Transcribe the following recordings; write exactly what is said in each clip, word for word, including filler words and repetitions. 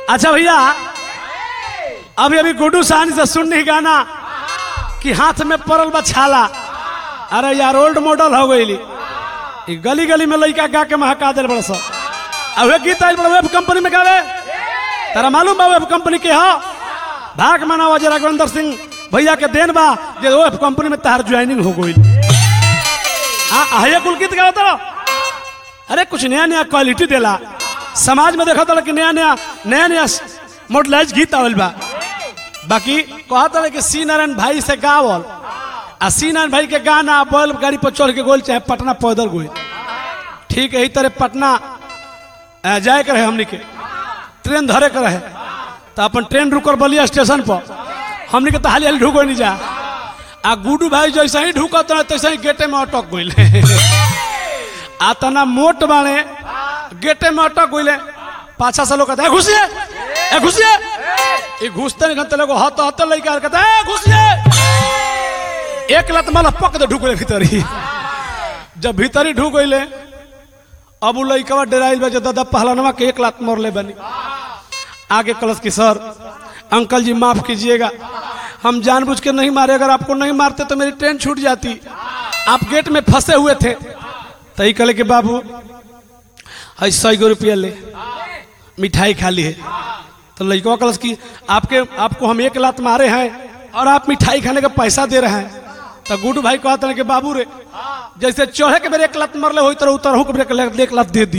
अच्छा भैया, अभी अभी गुड्डू साहनी से सुननी गाना कि हाथ में पड़ल बा छाला। अरे यार ओल्ड मॉडल हो गई, गली गली में लड़का गा के महका दिल बड़ा सा। अब गीत आयल बड़ा वेब कंपनी में गावे, तारा मालूम बा वेब कंपनी के हा भाग मनावा जे राघवेंद्र सिंह भैया के देन बा जे वेब कंपनी में तार ज्वाइनिंग हो गई। हाँ आया कुल गीत गाता रहो। अरे कुछ नया नया क्वालिटी देला समाज में, देखा था कि नया नया नया नया मॉडलाइज गीत आवल बा। बाकी कहता कि सी नारायण भाई से गावल आ सी नारायण भाई के गाना बैल गाड़ी पर चढ़ के गोल चाहे पटना पैदल गोल, ठीक है। यही तरह पटना जाए के रहे, हमनी के ट्रेन धरे के रहे तो अपन ट्रेन रुकल बलिया स्टेशन पर, हमनी के तो हाली हाली ढुको नहीं जा। आ गुड्डू भाई जैसे ही ढुकत रहे तैसे ही गेटे में अटक गई। आ तना मोट बाने गेटे में अटक गई। पाछा से लोग कहते हैं घुसिए ए घुसिए, ये घुसते नहीं घंटे लोग हत हत लड़का कहते हैं घुसिए। एक लत माला पक दे ढुक भीतर ही। जब भीतर ही ढुक गई अब लड़का डराइल बा दादा पहलनवा के एक लात मार ले बनी। आगे कलश की सर अंकल जी माफ कीजिएगा, हम जानबूझ के नहीं मारे, अगर आपको नहीं मारते तो मेरी ट्रेन छूट जाती, आप गेट में फंसे हुए थे। तही कले के बाबू है सौ गो रुपया ले मिठाई खा ली है। तो लड़का कलश की आपके आपको हम एक लात मारे हैं और आप मिठाई खाने का पैसा दे रहे हैं। तो गुड्डू भाई कहते हैं कि बाबू रे जैसे चढ़े के मेरे एक लात मरले हो तरह उतर के एक लात दे दी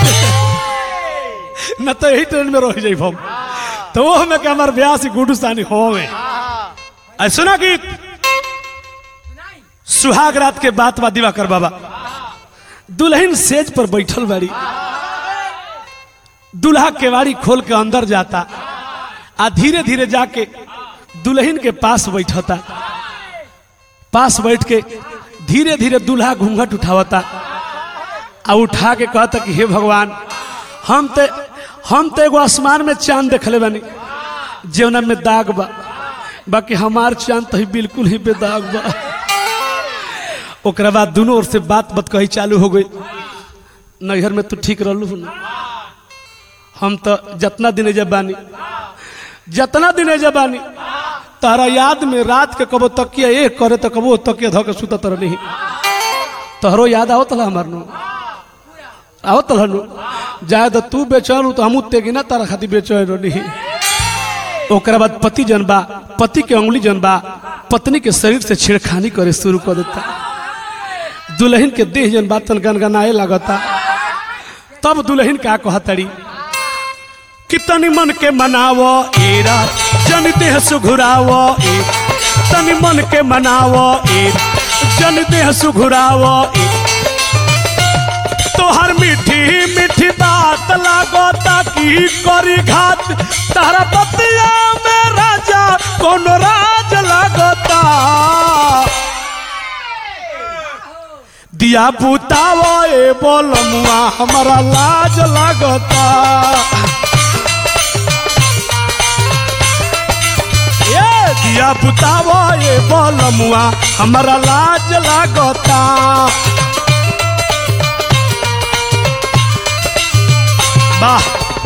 न तो यही ट्रेन में रह जाइए हम। तो वो हमें क्या हमारे ब्याह से गुड्डू सानी हो में सुना गीत सुहाग रात के बात बा दिवाकर बाबा। दुल्हन सेज पर बैठल बाड़ी, दूल्हा केवाड़ी खोल के अंदर जाता आ धीरे धीरे जाके दुल्हन के पास बैठता। पास बैठ के धीरे धीरे दूल्हा घूंघट उठावता आ उठा के कहता कि हे भगवान, हम ते हम तो एगो आसमान में चांद देखले बानी जेवना में दाग बा, बाकी हमार चांद तो ही बिल्कुल ही बेदाग बा। ओकरा बाद दोनों ओर से बात बात कही चालू हो गई। नैहर में तू ठीक रहलू ना, हम तो जितना दिन जब बानी जितना दिन जब बानी तारा याद में रात के कबो तकिया एक करे तो कबो तकिया धो के सुतत रही। तोहरो याद आवत हला हमार नु आवत हला नु जाए तो तू बेचैन तो हमू तेगी ना तारा खातिर बेचैन रही। ओकरा बाद पति जनबा पति के उंगली जनबा पत्नी के शरीर से छेड़खानी करे शुरू कर देता। दुल्हन के देह जन बातन गनगनाए लगता। तब दुल्हन का कहतड़ी कि तनी मन के मनावो ए रात जन देह सुघुरावो ए, तनी मन के मनावो ए जन देह सुघुरावो ए। तोहर मीठी मीठी बात लागोता की करी घात, तारा बतिया में राजा कौन राज लागोता। दिया बुतावो ए बोलमुआ हमारा लाज लागोता। ये दिया बुतावो ए बोलमुआ हमारा लाज लागोता। वाह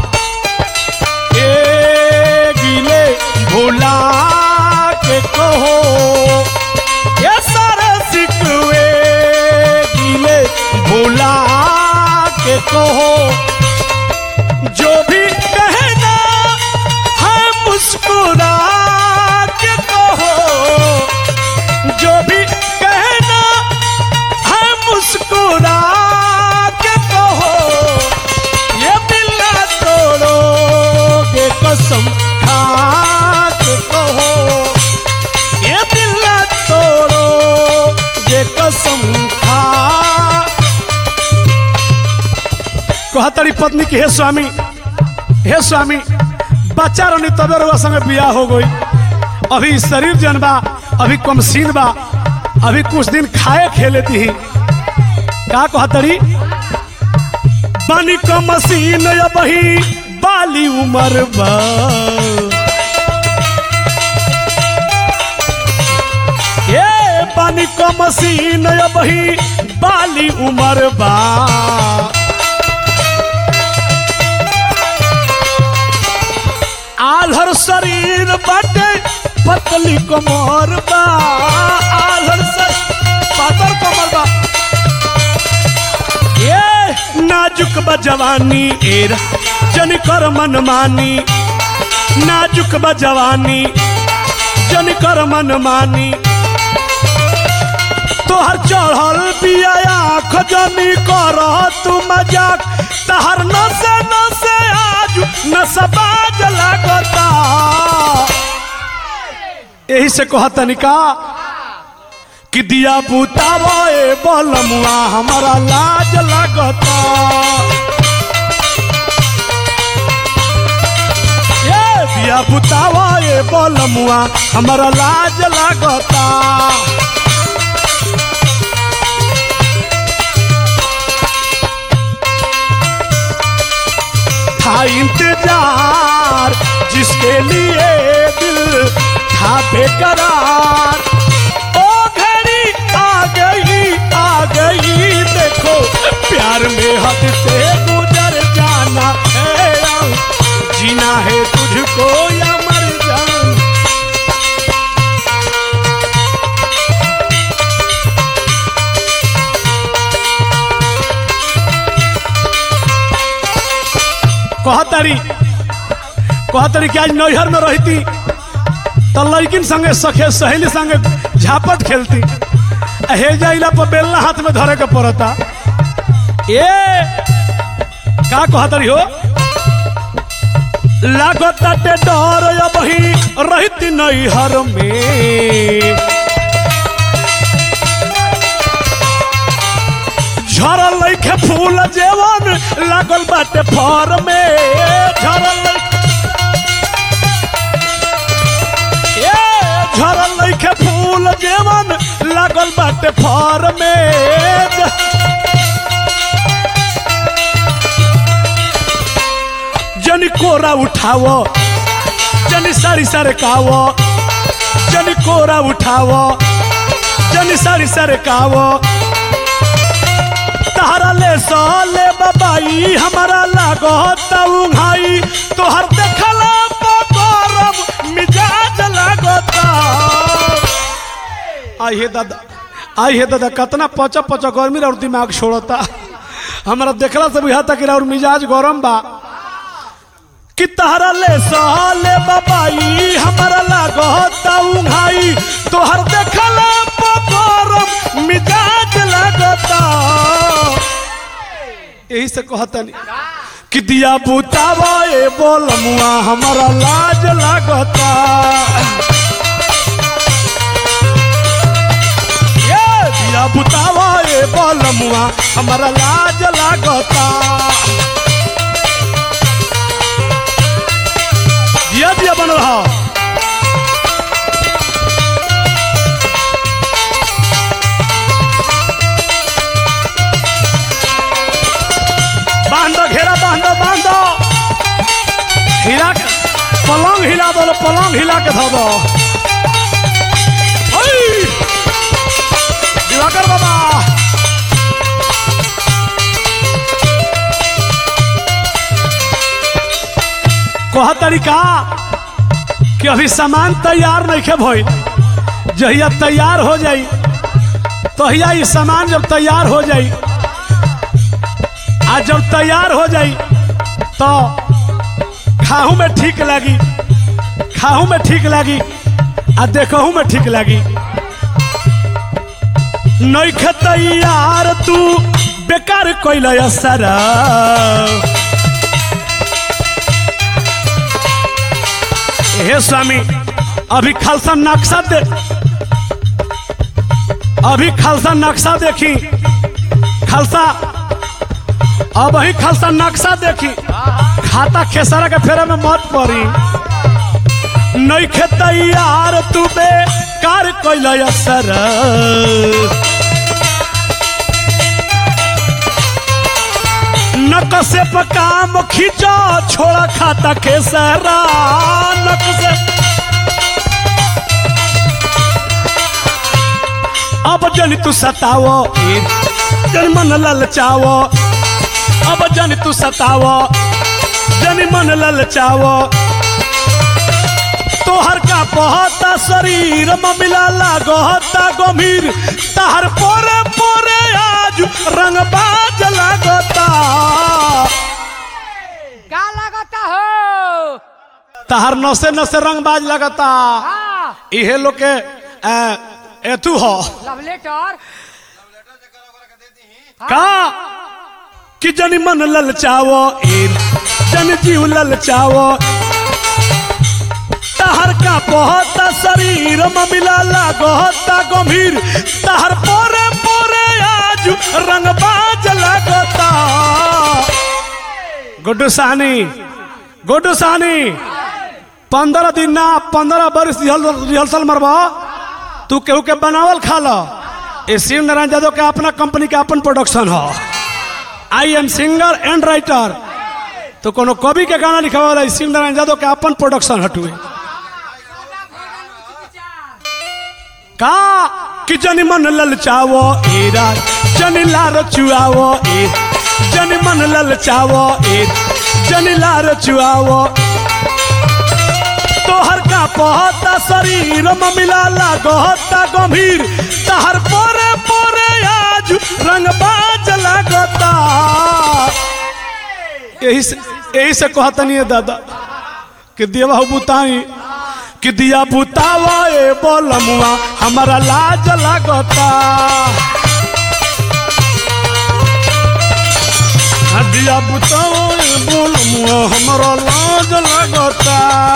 ए गिले भोला के कहो ये सारे सिकवे गिले भोला के कहो। जो भी कहना है मुस्कुरा के कहो, जो भी कहना है मुस्कुरा के कहो। कसम खा के कहो ये दिल तोड़ो ये कसम खा। कहतरी पत्नी की हे स्वामी हे स्वामी बच्चा रही तबे रुआ संगे बियाह हो गई, अभी शरीर जन बा अभी कमसीन बा, अभी कुछ दिन खाए खेले दी। का कहतरी बनी कमसीन अबही बाली उमर बा, ये पानी का मसीन अबही बाली उमर बा। आलर शरीर बाटे पतली कमर बा आलर शरीर पातर कमर बा ये नाजुक बा जवानी एरा जन कर मनमानी नाजुक बा जवानी जन कर मनमानी तोहर चढ़ल पिया आँख जनी कर तू मजाक तहर नसे नसे आज नसबाज लागता यही से कहता निका कि दिया बुतावा ए बलमुआ हमारा लाज लागता ये दिया बुतावा ए बलमुआ हमारा लाज लागता था इंतजार जिसके लिए दिल था बेकरार ओ घड़ी आ गई आ गई देखो प्यार में हद से गुजर जाना है जीना है तुझको या मर जाना कहतरी कहतरी कि आज नैहर में रहती तो लड़किन संगे सखे सहेली संगे झापट खेलती हे जाइला पर बेलना हाथ में धरे के पड़ता ए का कहतरी हो लागता ते डर अब ही रहती नैहर में झरल लइखे फूल जेवन लागल बाटे फर में झरल ए झरल लइखे फूल जेवन लागल बाटे फर में जनी कोरा उठावो जनी सारी सारे कावो जनी कोरा उठावो जनी सारी सारे कावो तहरा ले साले बाबाई हमारा लागो उंघाई तोहर देखला गरम मिजाज लागता आई हे दादा आई हे दादा कितना पचा पचा गर्मी और दिमाग छोड़ता हमारा देखला से बुझाता कि और मिजाज गरम बा कि तहरा ले साले बाबाई हमारा लागो उंघाई तोहर देखला गरम मिजाज लागता यही से कहता नहीं कि दिया बुतावा ए बोलमुआ हमारा लाज लागता ये दिया बुतावा ए बोलमुआ हमारा लाज लागता दिया दिया बन रहा बांधो घेरा बांधो बांधो हिला पलंग हिला दो पलंग हिला के धो दो दिवाकर बाबा कह तरीका कि अभी सामान तैयार नहीं खे भई जहिया तैयार हो जाई तहिया ये सामान जब तैयार हो जाई आज जब तैयार हो जाई तो खाहू में ठीक लगी खाहू में ठीक लगी आ देखहू में ठीक लगी नइखे तैयार तू बेकार कोइल असर हे स्वामी अभी खालसा नक्शा दे अभी खालसा नक्शा देखी खालसा अब ही खालसा नक्शा देखी खाता खेसरा के फेरे में मत पड़ी नइखे तैयार तू बेकार कोइल असर नक से काम खींचो छोड़ा खाता खेसरा नक से अब जन तू सतावो जन मन ललचावो अब जन तू सतावो जन मन ललचावो तोहर का पहता शरीर में मिला लागता गंभीर तहर पोरे पोरे आज रंगबाज लागता का लगता हो तहर नसे नसे रंगबाज लगता इहे लोग के एतु हो लव लेटर का कि जन मन ललचावो जन जीव ललचावो तहर का पहता शरीर में मिला लागता गंभीर तहर पोरे पोरे आज रंगबाज लगता गुड्डू सानी गुड्डू सानी पंद्रह दिन ना पंद्रह बरिस रिहर्सल मरबा तू केहू के बनावल खा लो ये शिव नारायण यादव के अपना कंपनी का अपन प्रोडक्शन हो I am singer and writer तो कोनो कवि के गाना लिखा वाला शिव नारायण यादव के अपन प्रोडक्शन हटुए का कि जन मन ललचावो ए राज जन लार चुआवो ए जन मन ललचावो ए जन लार चुआवो तोहर का पहता शरीर में मिला लागता गंभीर तहर पोरे पोरे आज रंगबाज लागता यही से यही से कहतनी है दादा कि देवा बुताई कि दिया बुतावा ए बोलमुआ हमारा लाज लागता दिया बुतावा ए बोलमुआ हमारा लाज लागता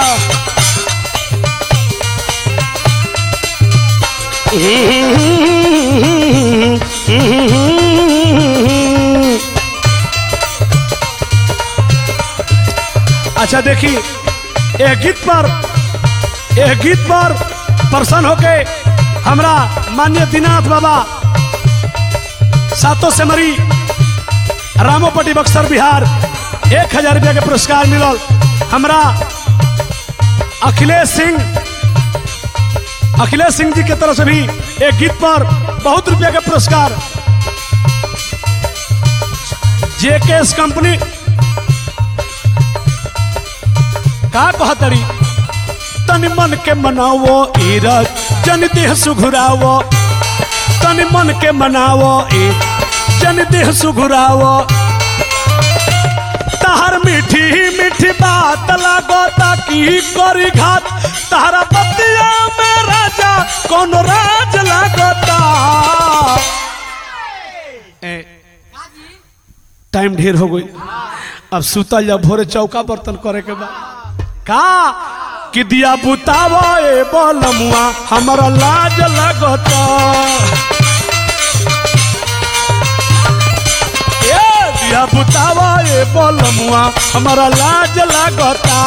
अच्छा देखी एक गीत पर एक गीत पर प्रसन्न होके हमरा माननीय दीनानाथ बाबा सातों से मरी रामोपट्टी बक्सर बिहार एक हजार रुपया के पुरस्कार मिलल हमरा अखिलेश सिंह अखिलेश सिंह जी के तरफ से भी एक गीत पर बहुत रुपया का पुरस्कार जेकेएस कंपनी का कहतरी तन मन के मनावो इरज जन देह सुघुरावो तन मन के मनावो ए जन देह सुघुरावो तहर मीठी मीठी बात लागोता की करी घात तहरा बतिया में राजा कौन राज लागोता टाइम ढेर हो गई अब सुतल जा भोरे चौका बर्तन करे के बाद का कि दिया बुतावा ए बोलमुआ हमारा लाज लगता ए दिया बुतावा ए बोलमुआ हमारा लाज लगता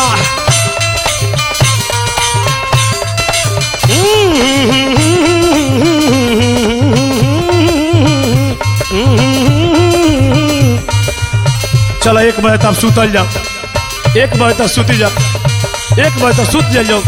चलो एक बजे तक सुतल जाओ एक बजे तक सुती जाओ एक बजे तक सुत जाओ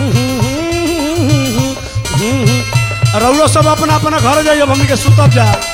रउलो सब अपना अपना घर जाइए हमनी के सुतब जा।